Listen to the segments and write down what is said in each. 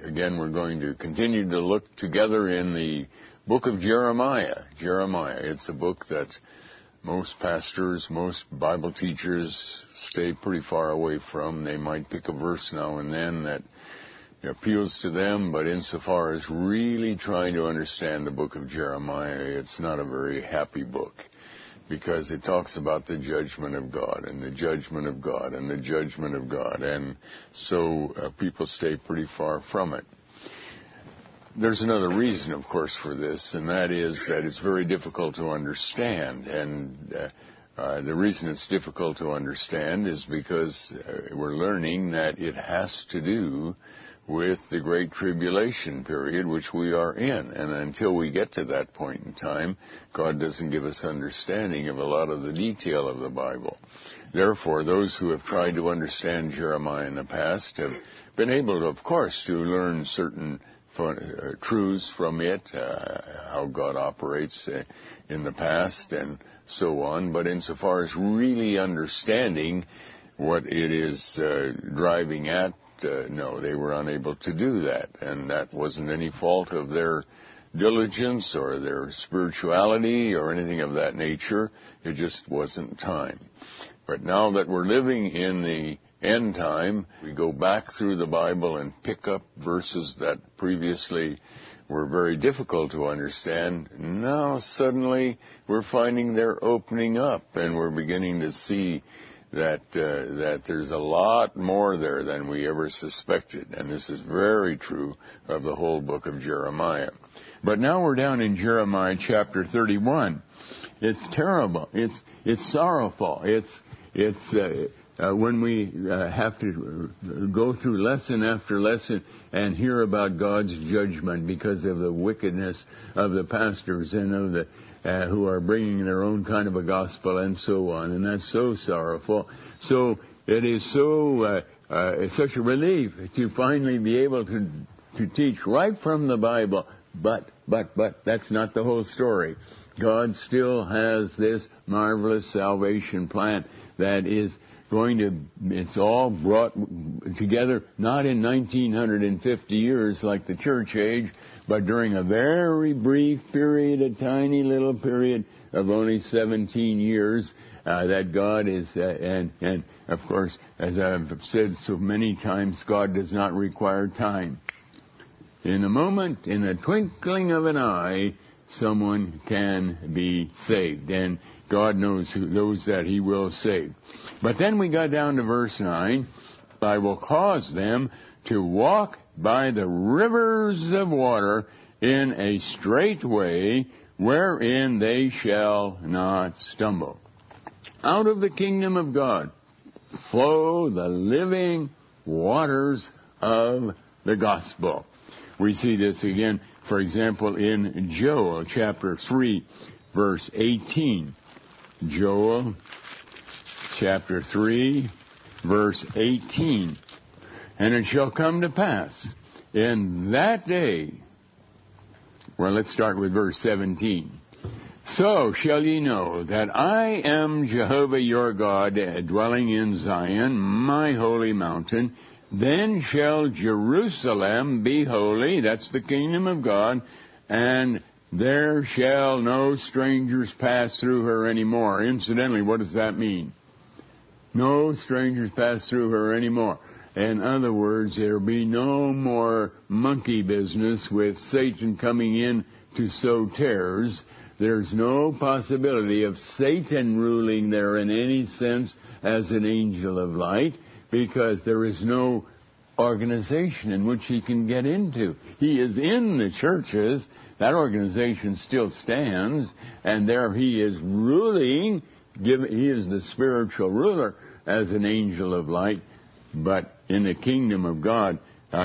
Again, we're going to continue to look together in the book of Jeremiah. Jeremiah, it's a book that most pastors, most Bible teachers stay pretty far away from. They might pick a verse now and then that appeals to them, but insofar as really trying to understand the book of Jeremiah, it's not a very happy book, because it talks about the judgment of God and the judgment of God and the judgment of God, and so people stay pretty far from it. There's another reason, of course, for this, and that is that it's very difficult to understand, and the reason it's difficult to understand is because we're learning that it has to do with the Great Tribulation period which we are in. And until we get to that point in time, God doesn't give us understanding of a lot of the detail of the Bible. Therefore, those who have tried to understand Jeremiah in the past have been able to, of course, to learn certain truths from it, how God operates in the past and so on. But insofar as really understanding what it is driving at, no, they were unable to do that, and that wasn't any fault of their diligence or their spirituality or anything of that nature. It just wasn't time. But now that we're living in the end time, we go back through the Bible and pick up verses that previously were very difficult to understand. Now suddenly we're finding they're opening up, and we're beginning to see that there's a lot more there than we ever suspected. And this is very true of the whole book of Jeremiah. But now we're down in Jeremiah chapter 31. It's terrible. It's sorrowful. It's when we have to go through lesson after lesson and hear about God's judgment because of the wickedness of the pastors and of the who are bringing their own kind of a gospel and so on, and that's so sorrowful. So it is so it's such a relief to finally be able to teach right from the Bible. But that's not the whole story. God still has this marvelous salvation plan that is going to, it's all brought together, not in 1950 years like the church age, but during a very brief period, a tiny little period of only 17 years, that God is, and of course, as I've said so many times, God does not require time. In a moment, in the twinkling of an eye, someone can be saved, and God knows those that He will save. But then we got down to verse 9. I will cause them to walk by the rivers of water in a straight way, wherein they shall not stumble. Out of the kingdom of God flow the living waters of the gospel. We see this again, for example, in Joel chapter 3, verse 18. Joel chapter 3, verse 18. And it shall come to pass in that day, well, let's start with verse 17. So shall ye know that I am Jehovah your God, dwelling in Zion, my holy mountain. Then shall Jerusalem be holy, that's the kingdom of God, and there shall no strangers pass through her anymore. Incidentally, what does that mean? No strangers pass through her anymore. In other words, there will be no more monkey business with Satan coming in to sow tares. There's no possibility of Satan ruling there in any sense as an angel of light, because there is no organization in which he can get into. He is in the churches. That organization still stands, and there he is ruling. He is the spiritual ruler as an angel of light. But in the kingdom of God, where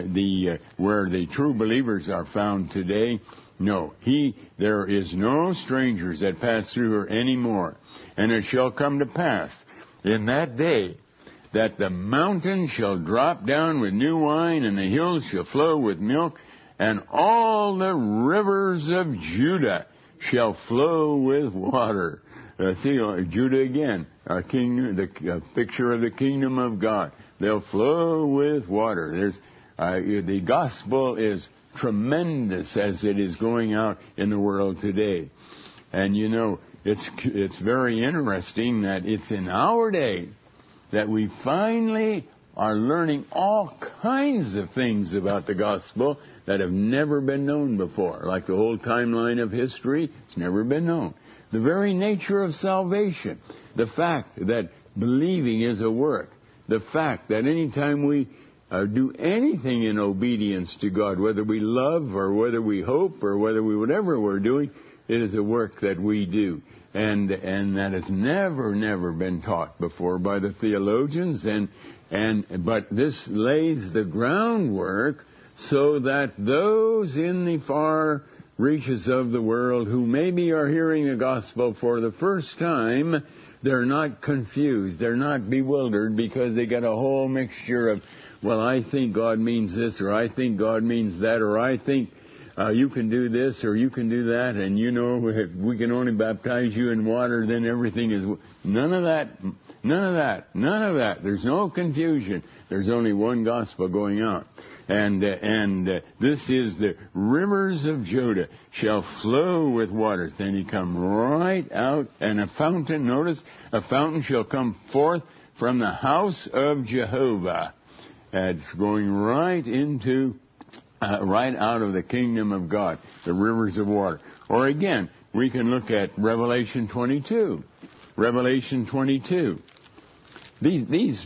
the true believers are found today, no, there is no strangers that pass through her anymore. And it shall come to pass in that day that the mountains shall drop down with new wine, and the hills shall flow with milk, and all the rivers of Judah shall flow with water. Judah again, a king, the picture of the kingdom of God. They'll flow with water. The gospel is tremendous as it is going out in the world today. And you know, it's very interesting that it's in our day that we finally are learning all kinds of things about the gospel that have never been known before. Like the whole timeline of history, it's never been known. The very nature of salvation, the fact that believing is a work, the fact that anytime we do anything in obedience to God, whether we love or whether we hope or whether we whatever we're doing, it is a work that we do. And that has never been taught before by the theologians. But this lays the groundwork so that those in the far reaches of the world who maybe are hearing the gospel for the first time, they're not confused, they're not bewildered, because they get a whole mixture of, well, I think God means this, or I think God means that, or I think you can do this, or you can do that, and you know, if we can only baptize you in water, then everything is... None of that. There's no confusion. There's only one gospel going out. And this is the rivers of Judah shall flow with waters. Then he come right out, and a fountain, notice, a fountain shall come forth from the house of Jehovah. It's going right into, right out of the kingdom of God, the rivers of water. Or again, we can look at Revelation 22. Revelation 22. These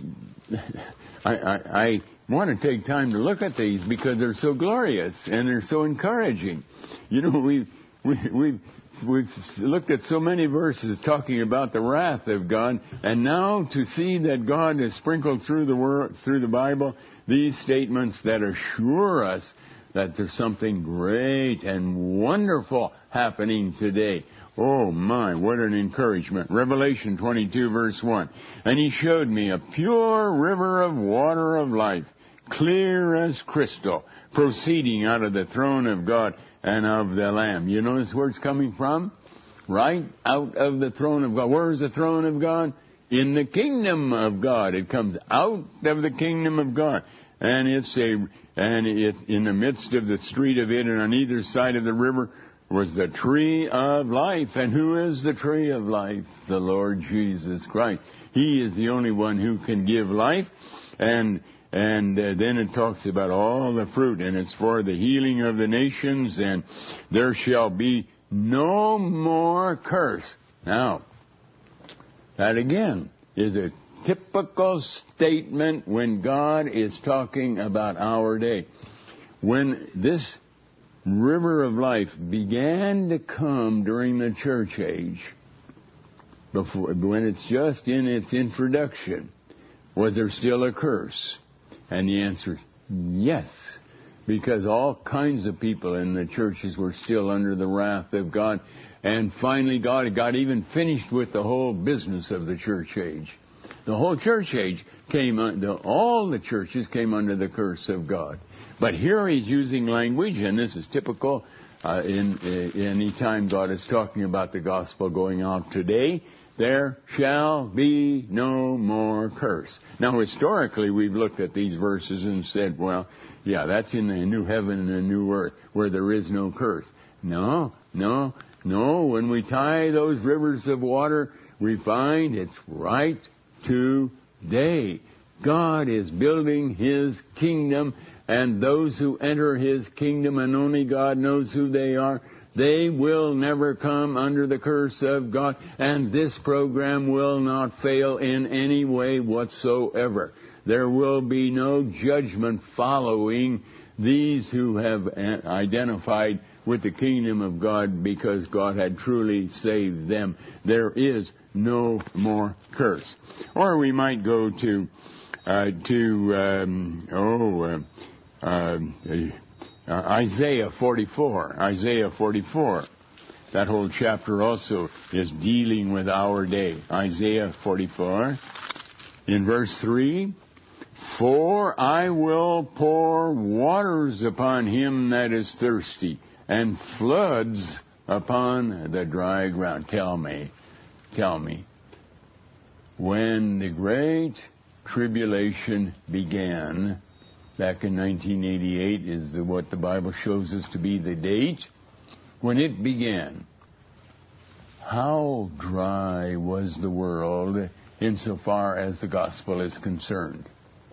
I want to take time to look at these because they're so glorious and they're so encouraging. You know, we've looked at so many verses talking about the wrath of God, and now to see that God has sprinkled through the Bible these statements that assure us that there's something great and wonderful happening today. Oh my, what an encouragement. Revelation 22 verse 1. And he showed me a pure river of water of life, clear as crystal, proceeding out of the throne of God and of the Lamb. You notice where it's coming from? Right out of the throne of God. Where is the throne of God? In the kingdom of God. It comes out of the kingdom of God. And it's in the midst of the street of it, and on either side of the river was the tree of life. And who is the tree of life? The Lord Jesus Christ. He is the only one who can give life. And then it talks about all the fruit, and it's for the healing of the nations, and there shall be no more curse. Now, that again is a typical statement when God is talking about our day. When this river of life began to come during the church age, when it's just in its introduction, was there still a curse? And the answer is yes, because all kinds of people in the churches were still under the wrath of God. And finally, God got even finished with the whole business of the church age. The whole church age all the churches came under the curse of God. But here he's using language, and this is typical in any time God is talking about the gospel going out today. There shall be no more curse. Now, historically, we've looked at these verses and said, well, yeah, that's in the new heaven and the new earth where there is no curse. No. When we tie those rivers of water, we find it's right today. God is building His kingdom, and those who enter His kingdom, and only God knows who they are, they will never come under the curse of God, and this program will not fail in any way whatsoever. There will be no judgment following these who have identified with the kingdom of God because God had truly saved them. There is no more curse. Or we might go to Isaiah 44. Isaiah 44. That whole chapter also is dealing with our day. Isaiah 44. In verse 3, for I will pour waters upon him that is thirsty, and floods upon the dry ground. Tell me, when the great tribulation began, back in 1988 is what the Bible shows us to be the date when it began. How dry was the world insofar as the gospel is concerned?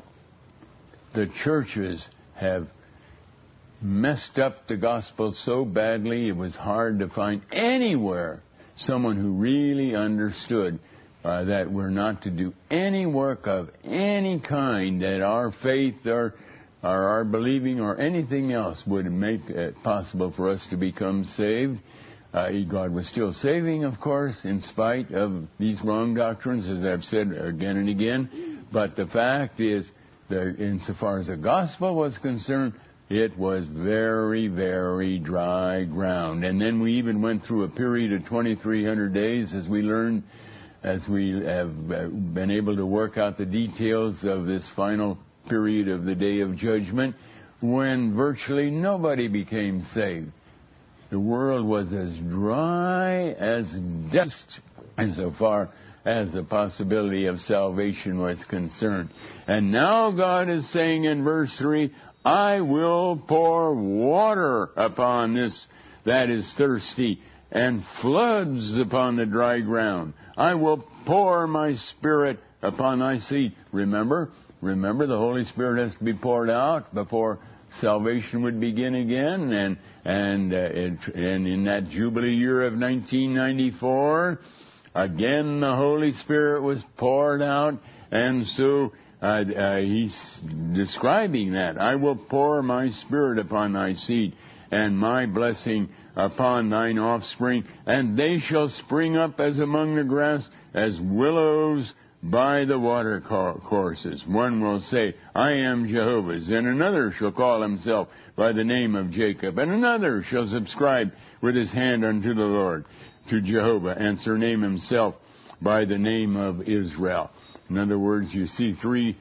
The churches have messed up the gospel so badly it was hard to find anywhere someone who really understood that we're not to do any work of any kind, that our faith or our believing or anything else would make it possible for us to become saved. God was still saving, of course, in spite of these wrong doctrines, as I've said again and again. But the fact is that insofar as the gospel was concerned, it was very, very dry ground. And then we even went through a period of 2,300 days, as we learned, as we have been able to work out the details of this final period of the Day of Judgment, when virtually nobody became saved. The world was as dry as dust insofar as the possibility of salvation was concerned. And now God is saying in verse 3, I will pour water upon this that is thirsty, and floods upon the dry ground. I will pour my Spirit upon thy seed. Remember, the Holy Spirit has to be poured out before salvation would begin again, and in that Jubilee year of 1994, again the Holy Spirit was poured out, and so he's describing that. I will pour my Spirit upon thy seed, and my blessing upon thine offspring, and they shall spring up as among the grass, as willows by the water courses. One will say, I am Jehovah's, and another shall call himself by the name of Jacob, and another shall subscribe with his hand unto the Lord, to Jehovah, and surname himself by the name of Israel. In other words, you see three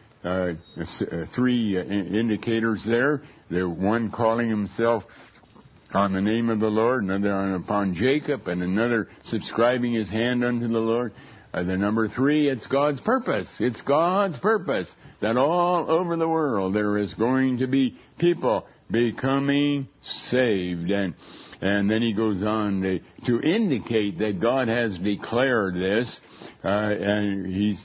indicators there. The one calling himself on the name of the Lord, another upon Jacob, and another subscribing his hand unto the Lord. The number 3, it's God's purpose. It's God's purpose that all over the world there is going to be people becoming saved. And then he goes on to indicate that God has declared this. And he's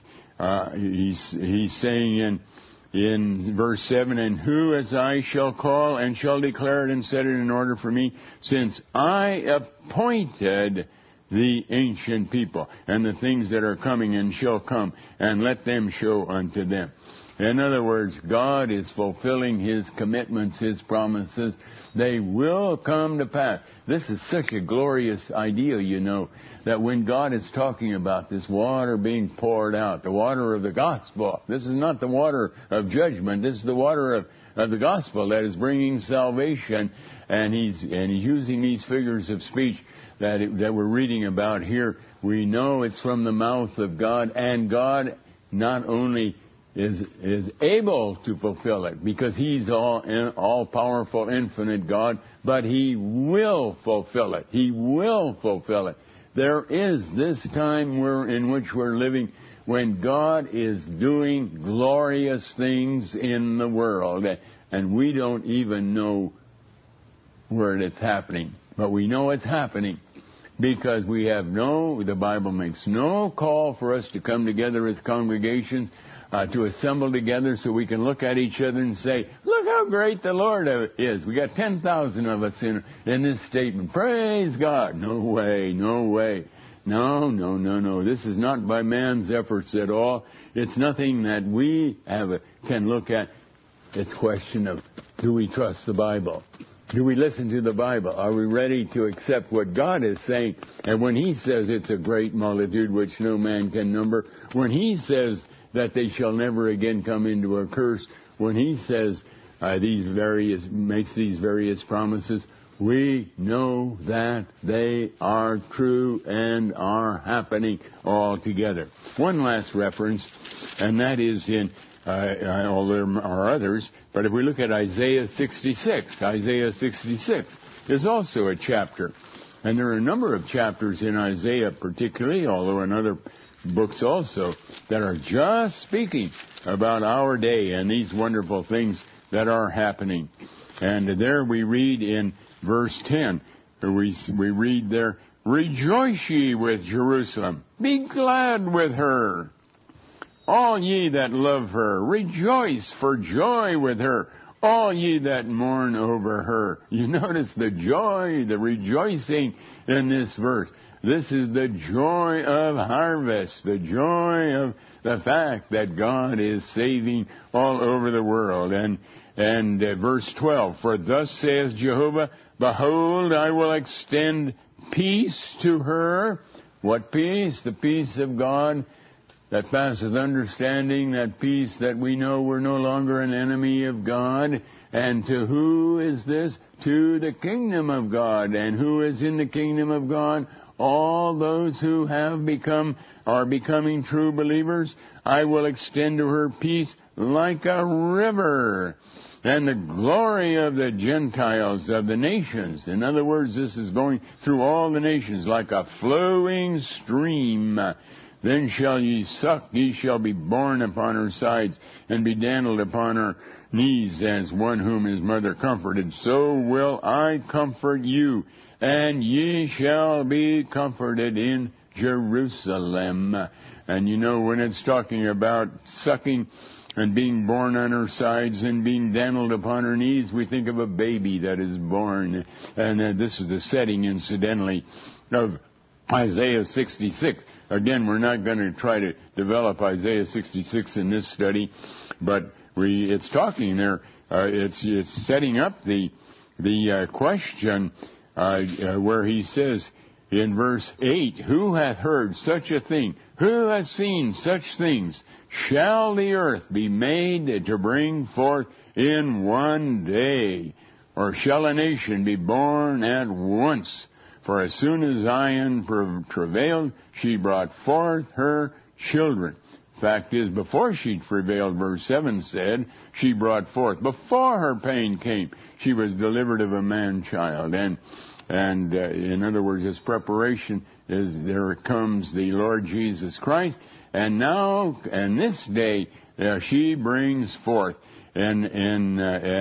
saying in verse 7, and who as I shall call and shall declare it and set it in order for me, since I appointed the ancient people, and the things that are coming and shall come, and let them show unto them. In other words, God is fulfilling His commitments, His promises. They will come to pass. This is such a glorious idea, you know, that when God is talking about this water being poured out, the water of the gospel, this is not the water of judgment, this is the water of the gospel that is bringing salvation, and He's using these figures of speech that we're reading about here. We know it's from the mouth of God, and God not only is able to fulfill it, because He's all-powerful, infinite God, but He will fulfill it. He will fulfill it. There is this time in which we're living when God is doing glorious things in the world, and we don't even know where it's happening. But we know it's happening because the Bible makes no call for us to come together as congregations, to assemble together so we can look at each other and say, look how great the Lord is. We got 10,000 of us in this statement. Praise God. No way, no way. No. This is not by man's efforts at all. It's nothing that we can look at. It's a question of, do we trust the Bible? Do we listen to the Bible? Are we ready to accept what God is saying? And when He says it's a great multitude which no man can number, when He says that they shall never again come into a curse, when He says makes these various promises, we know that they are true and are happening all together. One last reference, and that is in, well, there are others, but if we look at Isaiah 66 is also a chapter. And there are a number of chapters in Isaiah particularly, although in other books also, that are just speaking about our day and these wonderful things that are happening. And there we read in verse 10, we read there, rejoice ye with Jerusalem, be glad with her. All ye that love her, rejoice for joy with her. All ye that mourn over her. You notice the joy, the rejoicing in this verse. This is the joy of harvest, the joy of the fact that God is saving all over the world. And verse 12, for thus says Jehovah, behold, I will extend peace to her. What peace? The peace of God that passeth understanding, that peace that we know we're no longer an enemy of God. And to who is this? To the kingdom of God. And who is in the kingdom of God? All those who are becoming true believers. I will extend to her peace like a river, and the glory of the Gentiles, of the nations. In other words, this is going through all the nations like a flowing stream. Then shall ye suck, ye shall be borne upon her sides, and be dandled upon her knees, as one whom his mother comforted. So will I comfort you, and ye shall be comforted in Jerusalem. And you know, when it's talking about sucking and being born on her sides and being dandled upon her knees, we think of a baby that is born. And this is the setting, incidentally, of Isaiah 66. Again, we're not going to try to develop Isaiah 66 in this study, but it's talking there. It's setting up the question where he says in verse 8, who hath heard such a thing? Who hath seen such things? Shall the earth be made to bring forth in one day? Or shall a nation be born at once? For as soon as Zion travailed, she brought forth her children. Fact is, before she travailed, verse 7 said, she brought forth. Before her pain came, she was delivered of a man-child. And in other words, his preparation is there comes the Lord Jesus Christ. And now, and this day, she brings forth. And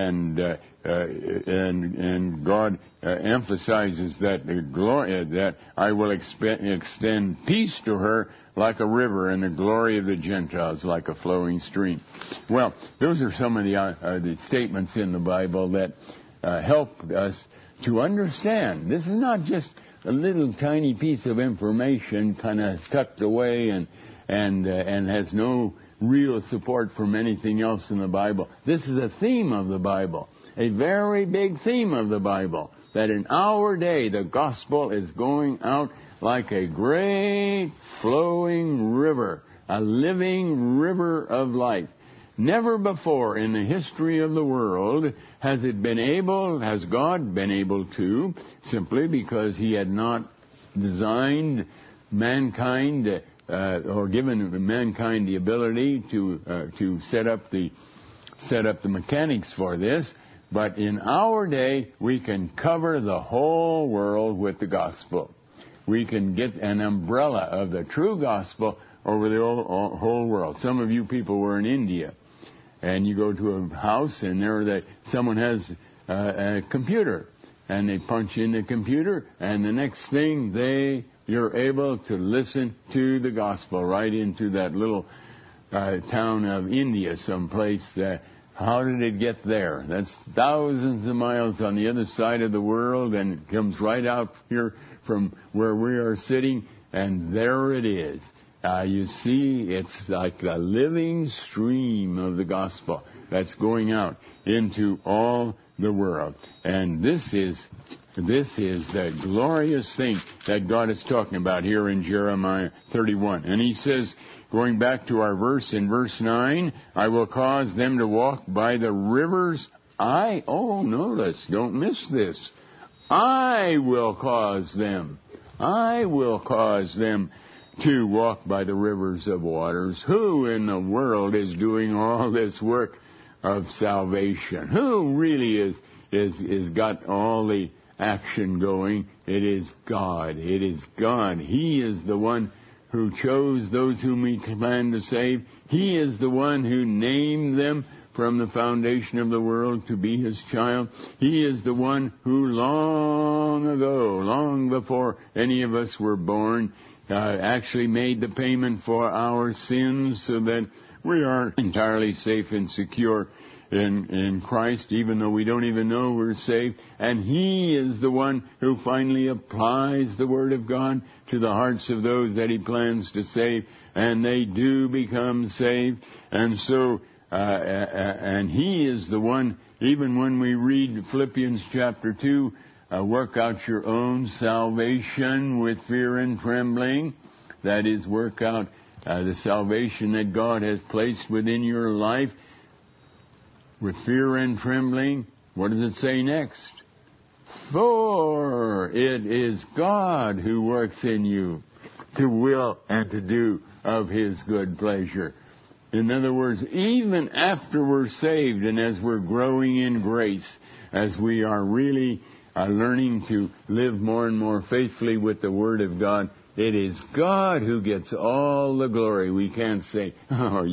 God emphasizes that the glory, that I will extend peace to her like a river, and the glory of the Gentiles like a flowing stream. Well, those are some of the statements in the Bible that help us to understand. This is not just a little tiny piece of information kind of tucked away and has no real support from anything else in the Bible. This is a theme of the Bible, a very big theme of the Bible, that in our day the gospel is going out like a great flowing river, a living river of life. Never before in the history of the world has God been able to, simply because he had not designed mankind or given mankind the ability to set up the mechanics for this. But in our day, we can cover the whole world with the gospel. We can get an umbrella of the true gospel over the whole world. Some of you people were in India, and you go to a house, and someone has a computer, and they punch in the computer, and the next thing you're able to listen to the gospel right into that little town of India, someplace. How did it get there? That's thousands of miles on the other side of the world, and it comes right out here from where we are sitting, and there it is. You see, it's like a living stream of the gospel that's going out into all the world. And this is the glorious thing that God is talking about here in Jeremiah 31. And he says, going back to our verse in verse 9, I will cause them to walk by the rivers. Notice, don't miss this. I will cause them to walk by the rivers of waters. Who in the world is doing all this work of salvation? Who really is got all the action going? It is God. It is God. He is the one who chose those whom he planned to save. He is the one who named them from the foundation of the world to be His child. He is the one who long ago, long before any of us were born, actually made the payment for our sins so that we are entirely safe and secure in Christ, even though we don't even know we're saved. And He is the one who finally applies the Word of God to the hearts of those that He plans to save, and they do become saved. And so, and He is the one, even when we read Philippians chapter 2, work out your own salvation with fear and trembling. That is, work out the salvation that God has placed within your life with fear and trembling. What does it say next? For it is God who works in you to will and to do of His good pleasure. In other words, even after we're saved and as we're growing in grace, as we are really learning to live more and more faithfully with the Word of God, it is God who gets all the glory. We can't say, oh,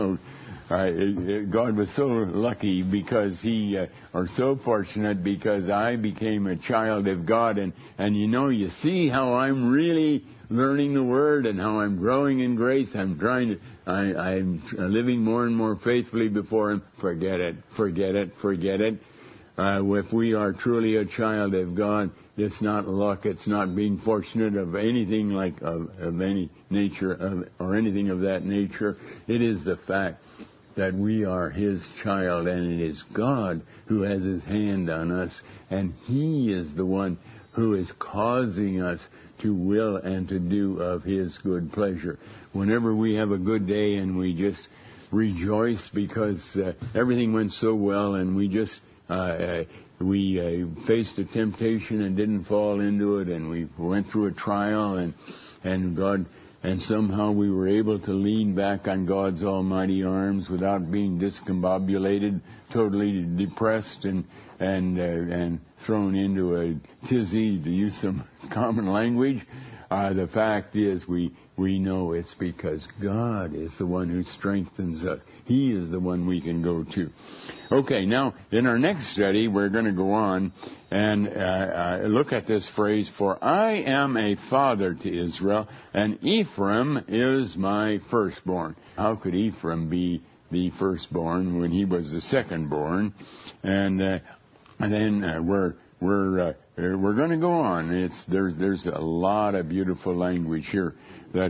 God was so lucky because or so fortunate because I became a child of God. And you see how I'm really learning the Word and how I'm growing in grace. I'm living more and more faithfully before Him. Forget it. If we are truly a child of God, it's not luck, it's not being fortunate of anything like of any nature or anything of that nature. It is the fact that we are His child, and it is God who has His hand on us, and He is the one who is causing us to will and to do of His good pleasure. Whenever we have a good day and we just rejoice because everything went so well, and we just we faced a temptation and didn't fall into it, and we went through a trial, and somehow we were able to lean back on God's almighty arms without being discombobulated, totally depressed and thrown into a tizzy, to use some common language. The fact is we know it's because God is the one who strengthens us. He is the one we can go to. Okay, now in our next study we're going to go on and look at this phrase, for I am a father to Israel, and Ephraim is my firstborn. How could Ephraim be the firstborn when he was the secondborn? And then we're going to go on. There's a lot of beautiful language here that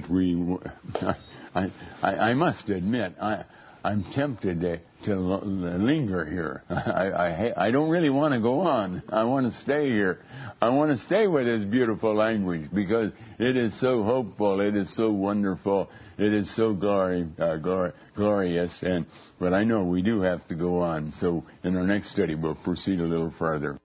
I must admit, I'm tempted to linger here. I don't really want to go on. I want to stay here. I want to stay with this beautiful language because it is so hopeful. It is so wonderful. It is so glorious. But I know we do have to go on. So in our next study, we'll proceed a little further.